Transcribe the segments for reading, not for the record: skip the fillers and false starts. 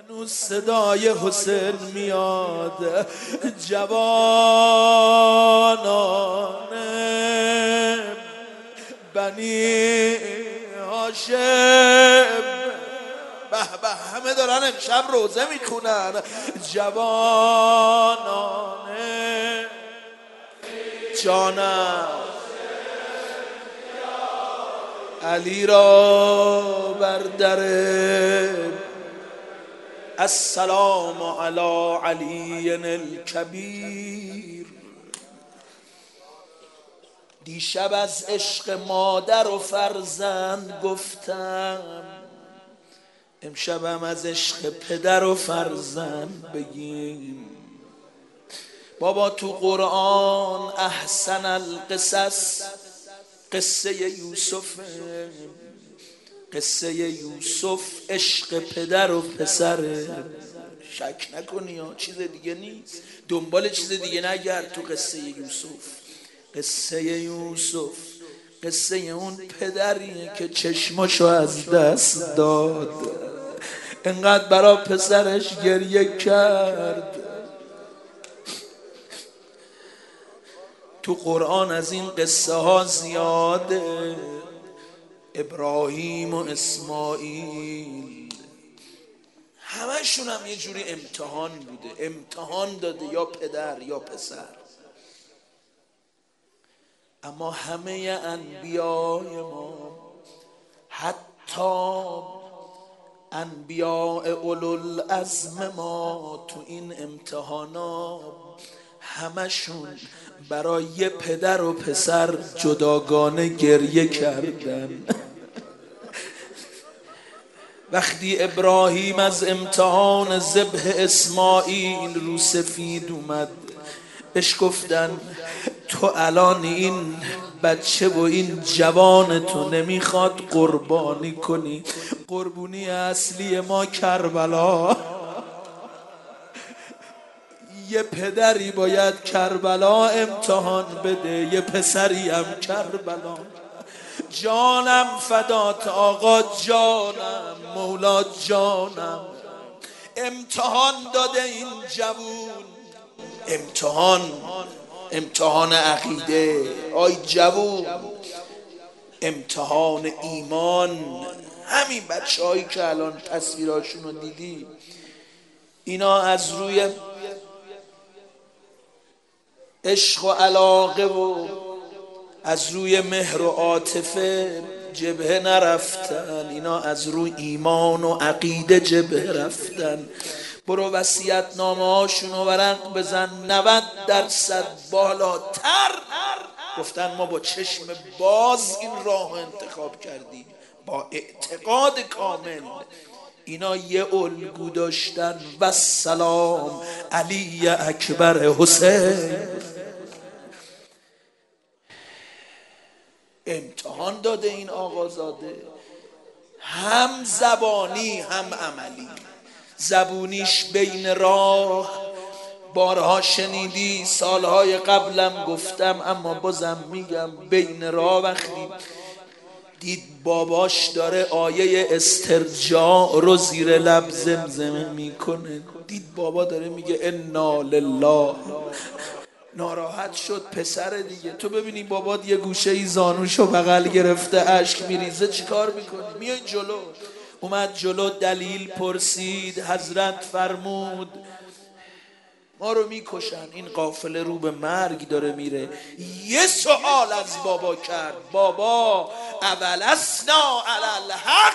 هنوز صدای حسین میاد. جوانان بنی هاشم، به به، همه دارن امشب روزه میخونن. جوانان جانم علی را بر در السلام علی علی الکبیر. دیشب از عشق مادر و فرزند گفتم، امشبم از عشق پدر و فرزند بگیم. بابا تو قرآن احسن القصص قصه یوسفه. قصه یوسف عشق پدر و پسره، شک نکنی ها، چیز دیگه نیست، دنبال چیز دیگه نگرد. تو قصه یوسف، قصه یوسف قصه اون پدریه که چشماشو از دست داد، انقدر برا پسرش گریه کرد. تو قرآن از این قصه ها زیاده. ابراهیم و اسماعیل همشون هم یه جوری امتحان بوده، امتحان داده یا پدر یا پسر. اما همه انبیای ما، حتی انبیاء اولوالعزم ما، تو این امتحانا همشون برای یه پدر و پسر جداگانه گریه کردن. وقتی ابراهیم از امتحان ذبح اسماعیل رو سفید اومد، بهش گفتن تو الان این بچه و این جوان تو نمیخواد قربانی کنی؟ قربونی اصلی ما کربلا. یه پدری باید کربلا امتحان بده، یه پسری هم کربلا. جانم فدات آقا جانم، مولا جانم. امتحان داده این جوون، امتحان عقیده. آی جوون، امتحان ایمان. همین بچه هایی که الان تصویراشون رو دیدی، اینا از روی عشق و علاقه و از روی مهر و عاطفه جبهه نرفتن، اینا از روی ایمان و عقیده جبهه رفتن. برو وصیت نامه هاشونو ورق بزن، 90% بالاتر گفتن ما با چشم باز این راه انتخاب کردیم، با اعتقاد کامل. اینا یه الگو داشتن. و سلام علی اکبر حسین. امتحان داده این آقازاده، هم زبانی هم عملی. زبونیش بین راه، بارها شنیدی، سالهای قبلم گفتم اما بازم میگم، بین راه وقتی دید باباش داره آیه استرجاع رو زیر لب زمزمه میکنه، دید بابا داره میگه انا لله، ناراحت شد. پسر دیگه، تو ببینی بابات یه گوشه ای زانوشو بغل گرفته اشک میریزه، چی کار میکنی؟ میای جلو. اومد جلو، دلیل پرسید، حضرت فرمود ما رو میکشن، این قافله رو به مرگ داره میره. یه سوال از بابا کرد، بابا اولسنا علی الحق،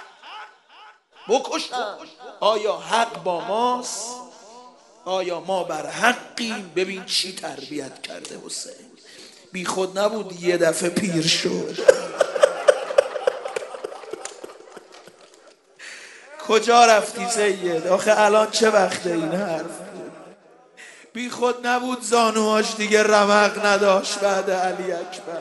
بکشن، آیا حق با ماست؟ آیا ما بر حقیم؟ ببین چی تربیت کرده حسین، بی خود نبود یه دفعه پیر شد. کجا رفتی سید؟ آخه الان چه وقته این حرف؟ بی خود نبود زانوهاش دیگه رمق نداشت بعد علی اکبر.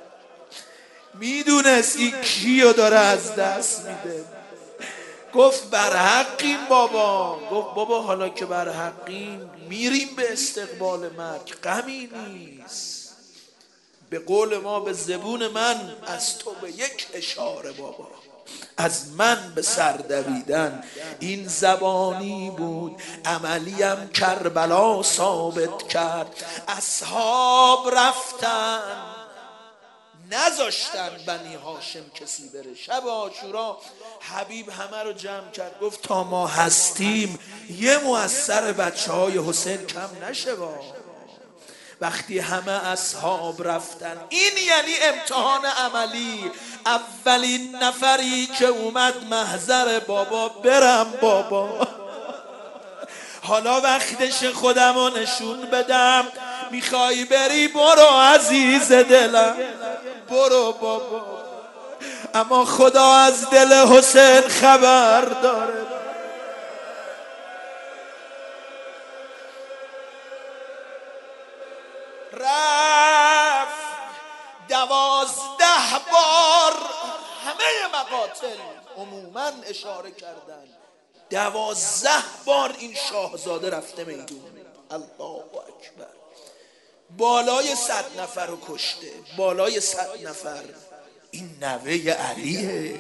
میدونست این کیو داره از دست میده. گفت بر حقیم بابا. گفت بابا حالا که بر حقیم میریم به استقبال مرگ، غمی نیست. به قول ما، به زبون من، از تو به یک اشاره بابا. از من به سر دویدن. این زبانی بود عملیم کربلا ثابت کرد. اصحاب رفتن نذاشتن بنی هاشم کسی بره. شب عاشورا حبیب همه رو جمع کرد، گفت تا ما هستیم یه مؤثر بچه های حسین کم نشه. وقتی همه اصحاب رفتن، این یعنی امتحان عملی. اولین نفری که اومد محضر بابا، برم بابا، حالا وقتش خودم رو نشون بدم. میخوای بری برو عزیز دلم، برو بابا، اما خدا از دل حسین خبر داره. رفت 12 بار، همه مقاتل عموما اشاره کردن 12 بار این شاهزاده رفته میدون. الله اکبر. بالای 100 نفر رو کشته، بالای 100 نفر. این نوه علیه،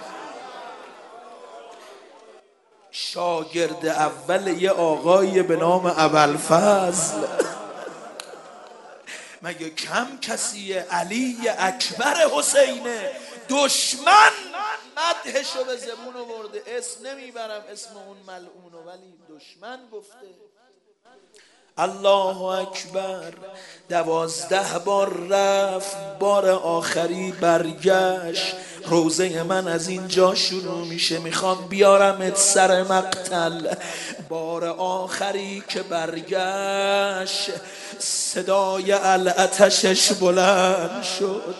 شاگرد اول یه آقای به نام ابوالفضل. مگه کم کسیه؟ علی اکبر حسینه. دشمن مدحشو به زبون آورده، اسم نمیبرم اسم اون ملعونو، ولی دشمن گفته. الله اکبر. 12 بار رفت، بار آخری برگشت. روزه من از اینجا شروع میشه، میخوام بیارمت سر مقتل. بار آخری که برگشت، صدای العطشش بلند شد.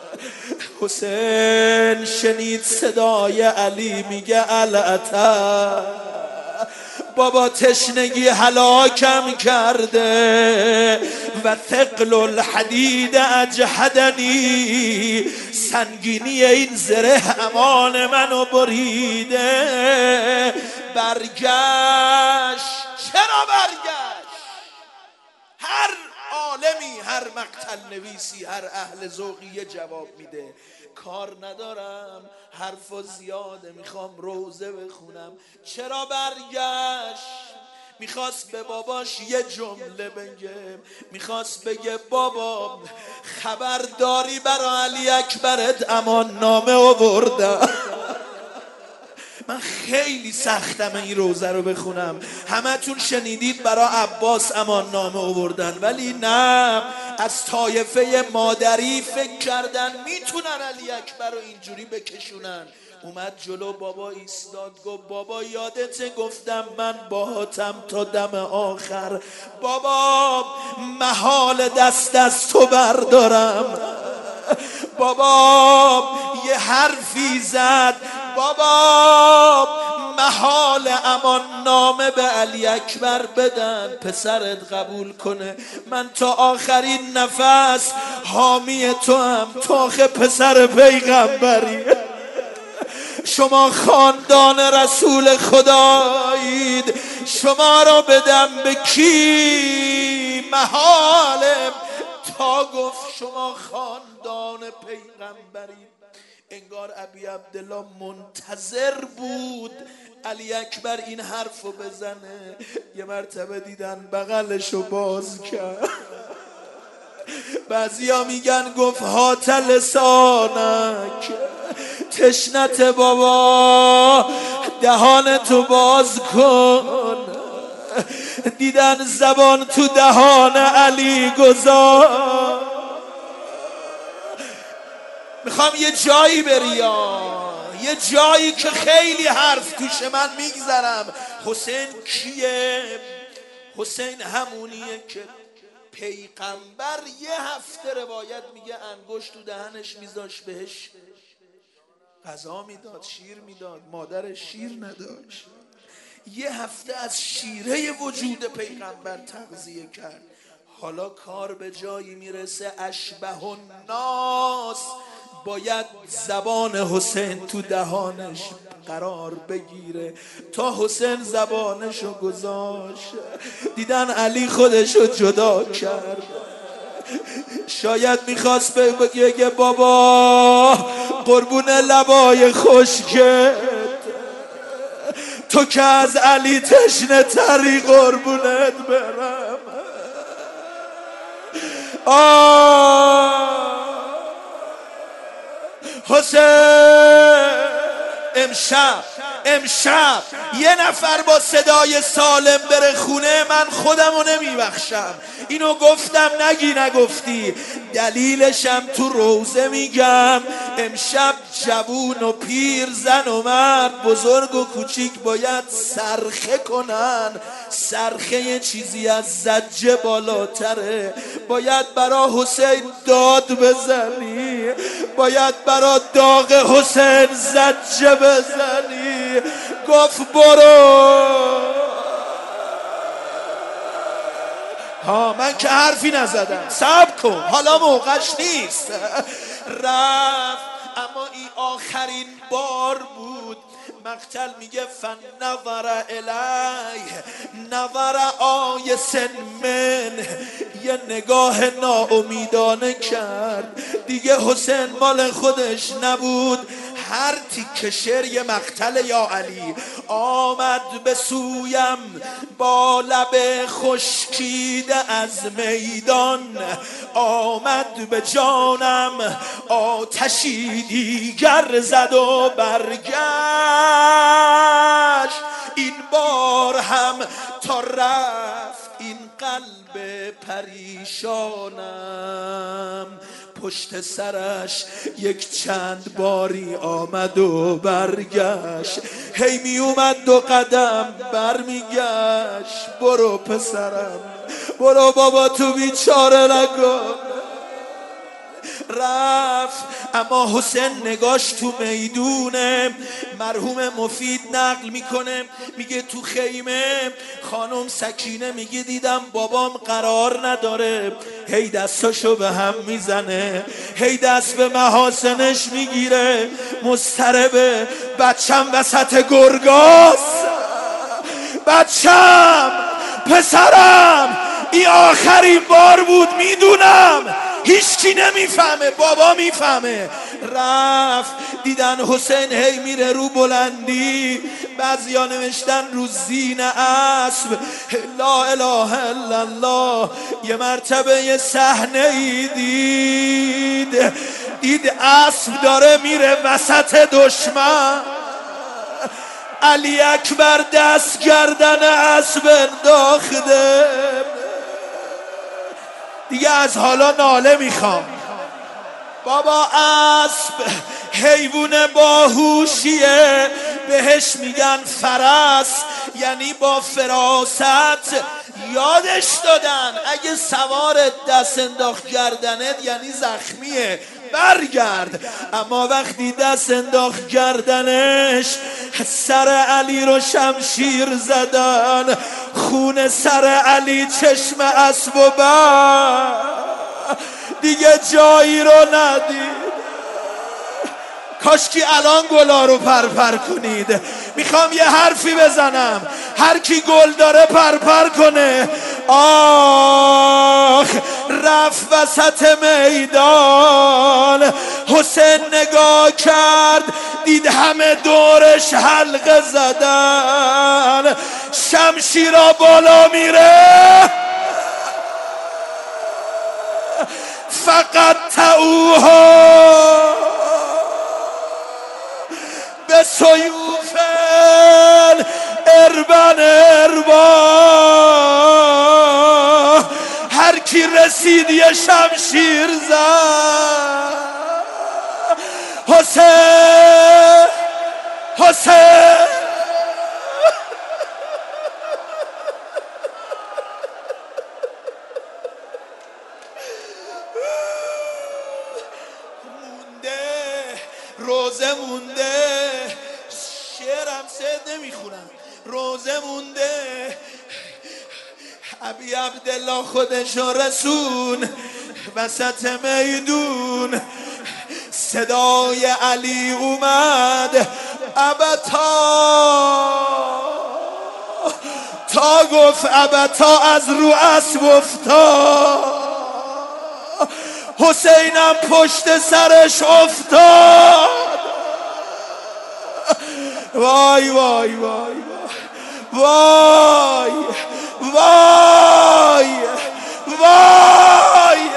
حسین شنید صدای علی میگه العطش. بابا تشنگی هلاکم کرده و ثقل الحدید اجهدنی، سنگینی این زره امان منو بریده. برگشت. چرا برگشت؟ هر عالمی، هر مقتل نویسی، هر اهل ذوقی یه جواب میده. کار ندارم، حرف زیاده، میخوام روزه بخونم. چرا برگشت؟ میخواست به باباش یه جمله بگه، میخواست بگه بابا خبرداری برای علی اکبرت امان نامه آوردم. من خیلی سختم این روزه رو بخونم. همتون شنیدید برای عباس امان نامه آوردن، ولی نه، از طایفه مادری فکر کردن میتونن علی اکبر رو اینجوری بکشونن. اومد جلو بابا ایستاد، گفت بابا یادت گفتم من باهاتم تا دم آخر. بابا محال دست از تو بردارم. بابا یه حرفی زد، بابا محال امان نامه به علی اکبر بدن، پسرت قبول کنه. من تا آخرین نفس حامی تو هم، تو آخه پسر پیغمبری، شما خاندان رسول خدایید، شما را بدم به کی؟ محاله. تا گفت شما خاندان پیغمبرید. انگار ابی عبدالله منتظر بود علی اکبر این حرفو بزنه. یه مرتبه دیدن بغلشو باز کرد. بعضیا میگن گفت هات لسانک، تشنت بابا دهانتو باز کن. دیدن زبان تو دهان علی گذار. میخوام یه جایی بری، یه جایی که خیلی حرف توش من میگذرم. حسین کیه؟ حسین همونیه که پیغمبر یه هفته روایت میگه انگشت تو دهنش میذاشت، بهش غذا میداد، شیر میداد، مادرش شیر نداشت. یه هفته از شیره وجود پیغمبر تغذیه کرد. حالا کار به جایی میرسه اشبه الناس باید زبان حسین تو دهانش قرار بگیره. تا حسین زبانشو گذاشت، دیدن علی خودشو جدا کرد. شاید میخواست بگه بابا قربون لبای خشکت، تو که از علی تشنه تری قربونت برم. حسین امشب یه نفر با صدای سالم بره خونه، من خودمو نمیبخشم. اینو گفتم نگی نگفتی، دلیلشم تو روزه میگم. امشب جوون و پیر، زن و مرد، بزرگ و کوچیک باید صرخه کنن. صرخه یه چیزی از زجه بالاتره. باید برا حسین داد بزنی، باید برا داغ حسین زجه بزنی. گفت برو. من که حرفی نزدم، صبر کن حالا موقعش نیست. رفت، اما این آخرین بار بود. مقتل میگه فنظر الیه نظر آیس من، یه نگاه ناامیدانه کرد. دیگه حسین مال خودش نبود. هر تیکه شعر یه مقتل یا علی. آمد به سویم با لب خشکیده از میدان، آمد به جانم آتشی دیگر زد و برگشت. این بار هم تا رفت این قلب پریشانم، پشت سرش یک چند باری آمد و برگشت. هی می اومد 2 قدم برمیگشت. برو پسرم، برو بابا تو بیچاره نکن. رفت، اما حسین نگاش تو میدونه. مرحوم مفید نقل میکنه، میگه تو خیمه خانم سکینه میگه دیدم بابام قرار نداره، هی دستاشو به هم میزنه، هی دست به محاسنش میگیره. مضطربه. بچم وسط گرگاست، بچم، پسرم، این آخرین بار بود میدونم. هیچکی نمیفهمه، بابا میفهمه. رفت، دیدن حسین هی میره رو بلندی. بعضیا نوشتن رو زین اسب. لا اله الا الله. یه مرتبه یه صحنه ای دید اسب داره میره وسط دشمن. علی اکبر دست گردن اسب انداخته. دیگه از حالا ناله میخوام. بابا اسب حیوان باهوشیه، بهش میگن فرس، یعنی با فراست. یادش دادن اگه سوارت دست انداخت گردنت یعنی زخمیه، برگرد. اما وقتی دست انداخت گردنش، سر علی رو شمشیر زدن. خون سر علی چشم اسب و دیگه جایی رو ندید. کاشکی الان گلا رو پرپر کنید. میخوام یه حرفی بزنم، هر کی گل داره پرپر کنه. آخ، رفت وسط میدان. حسین نگاه کرد، دید همه دورش حلقه زدن. شمشیرا بالا میره، فقط تعوها به سیوف اربن اربا. هر کی رسید یه شمشیر زد. حسین روزه مونده. شعرم سید نمیخونم. روزه مونده. ابی عبدالله خودشو رسون وسط میدون. صدای علی اومد، ابتا تا گفت ابتا از رو اسب افتاد. حسینم پشت سرش افتاد. وای وای وای وای وای وای.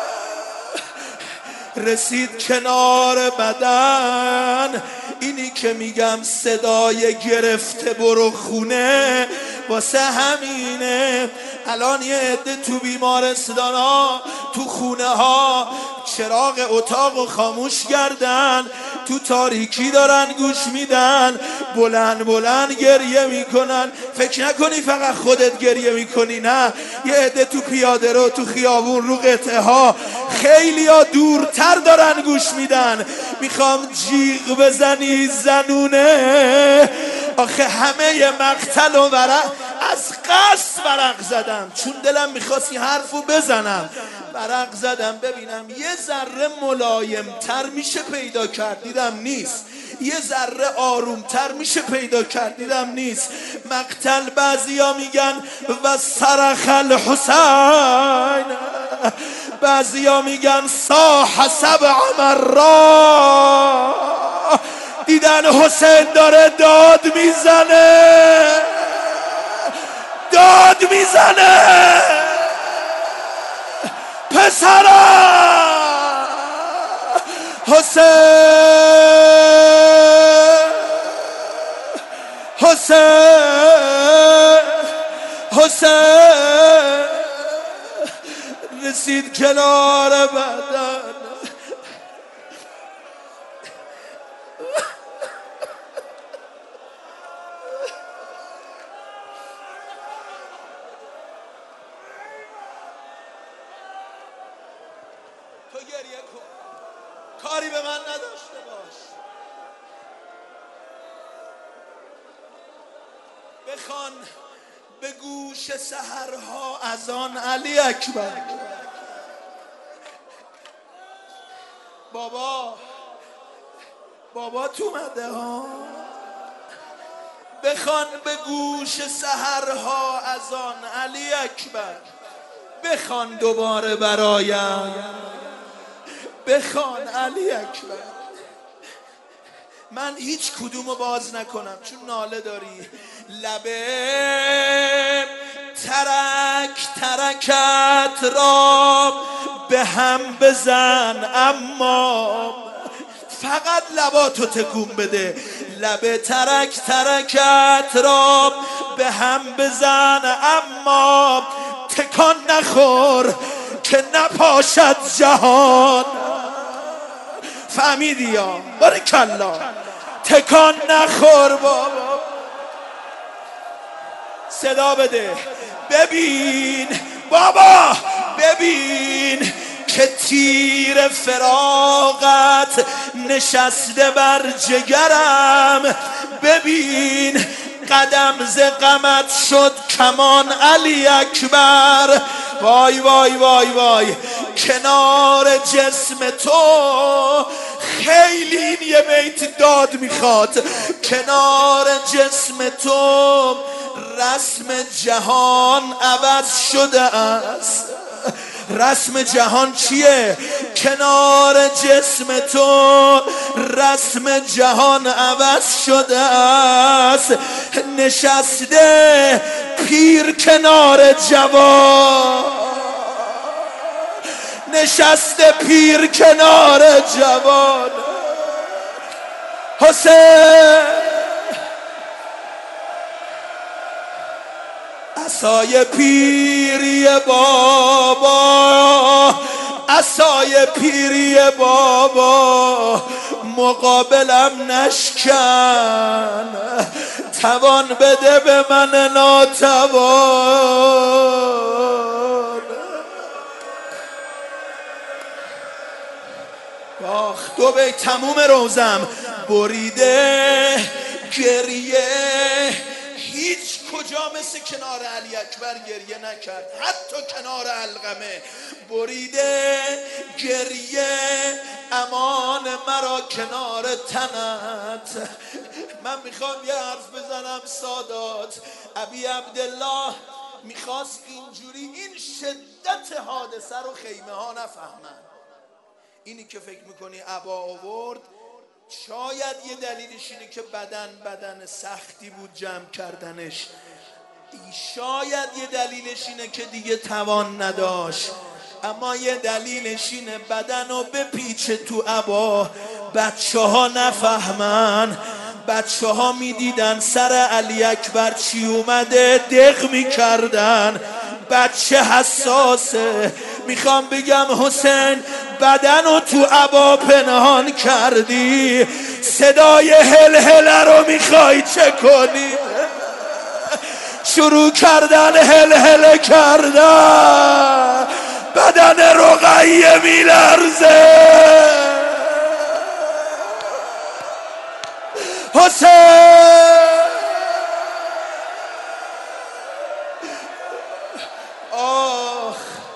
رسید کنار بدن، اینی که میگم صدای گرفته برو خونه واسه همینه. الان یه عده تو بیمارستان ها، تو خونه ها چراغ اتاق رو خاموش کردن، تو تاریکی دارن گوش میدن، بلند بلند گریه میکنن. فکر نکنی فقط خودت گریه میکنی، نه، یه عده تو پیاده رو، تو خیابون، رو قطعه ها، خیلی ها دورتر دارن گوش میدن. میخوام جیغ بزنی زنونه. آخه همه مقتل و ورق از قصد ورق زدم، چون دلم میخواست این حرفو بزنم. ورق زدم ببینم یه ذره ملایمتر میشه پیدا کرد، دیدم نیست. یه ذره آرومتر میشه پیدا کرد، دیدم نیست. مقتل بعضیا میگن و صرخ الحسین، بعضیا میگن صاح سبع مرات. دیدن حسین داره داد میزنه، داد میزنه. پسرم حسین، حسین، حسین. رسید کنار بدن، تو گریه کن، کاری به من نداشته باش. بخوان به گوش سحرها اذان علی اکبر. بابا تو اومده ها. بخوان به گوش سحرها اذان علی اکبر. بخوان دوباره برایم، بخوان علی اکبر. من هیچ کدومو باز نکنم چون ناله داری. لبه ترک ترکت را به هم بزن، اما فقط لباتو تکون بده. لبه ترک ترکت را به هم بزن، اما تکان نخور که نپاشد جهان. فهمیدی یا؟ بارکالله. تکان نخور بابا. صدا بده. ببین بابا، ببین که تیر فراقت نشسته بر جگرم. ببین قدم ز غمت شد کمان علی اکبر. وای وای وای وای. کنار جسم تو خیلی این یه بیت داد میخواد. کنار جسم تو رسم جهان عوض شده است. رسم جهان چیه؟ کنار جسم تو رسم جهان عوض شده است. نشسته پیر کنار جوان، نشسته پیر کنار جوان. حسین عصای پیری بابا، عصای پیری بابا مقابلم نشکن. توان بده به من ناتوان. آخ دو بیت تموم روزم. بریده گریه هیچ کجا مثل کنار علی اکبر گریه نکرد، حتی کنار علقمه. بریده گریه امان مرا کنار تنت. من میخوام یه حرف بزنم سادات. ابی عبدالله میخواست اینجوری این شدت حادثه رو خیمه ها نفهمن. اینی که فکر میکنی عبا آورد، شاید یه دلیلش اینه که بدن سختی بود جمع کردنش، شاید یه دلیلش اینه که دیگه توان نداشت، اما یه دلیلش اینه بدن رو بپیچه تو عبا، بچه ها نفهمن. بچه ها میدیدن سر علی اکبر چی اومده دق میکردن. بچه حساسه. میخوام بگم حسین بدن رو تو عبا پنهان کردی، صدای هل رو میخوای چه کنی؟ شروع کردن هل کردن، بدن رقیه میلرزه. حسین آخ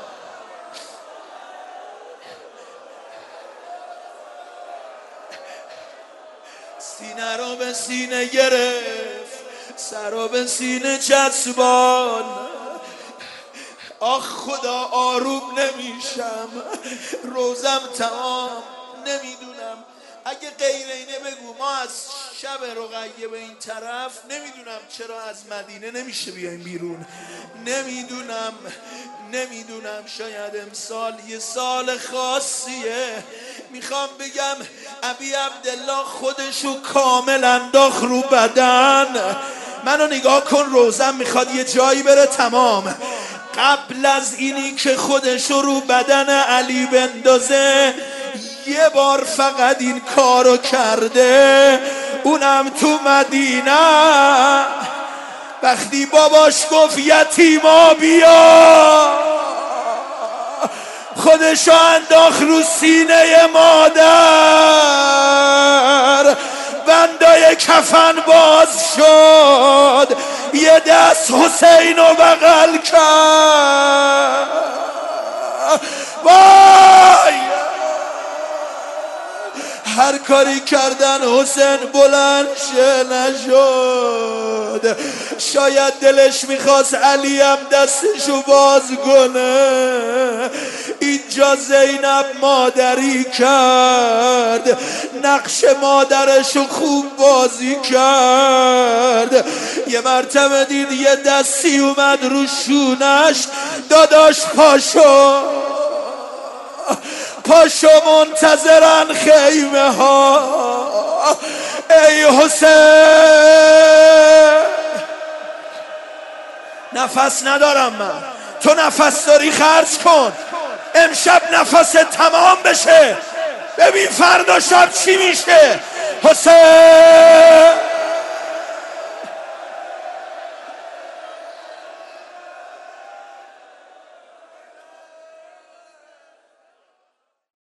سینه رو به سینه گرفت، سر رو به سینه چسبان. آخ خدا آروم نمیشم، روزم تمام. نمیدونم اگه غیر اینه بگو، ما از شب رقیه به این طرف نمیدونم چرا از مدینه نمیشه بیایم بیرون. نمیدونم شاید امسال یه سال خاصیه. میخوام بگم ابی عبدالله خودشو کامل انداخت رو بدن. منو نگاه کن، روزم میخواد یه جایی بره تمام. قبل از اینی که خودشو رو بدن علی بندازه یه بار فقط این کارو کرده، اونم تو مدینه. وقتی باباش گفت یتیما بیا، خودشو انداخت رو سینه مادر. بندای کفن باز شد، یه دست حسین رو بغل کرد. وای هر کاری کردن حسین بلند شه نشد. شاید دلش میخواست علی هم دستشو باز کنه. اینجا زینب مادری کرد، نقش مادرشو خوب بازی کرد. یه مرتبه دید یه دستی اومد رو شونش، داداش پاشو منتظرن خیمه ها. ای حسین نفس ندارم من، تو نفس داری خرج کن، امشب نفس تمام بشه، ببین فردا شب چی میشه. حسین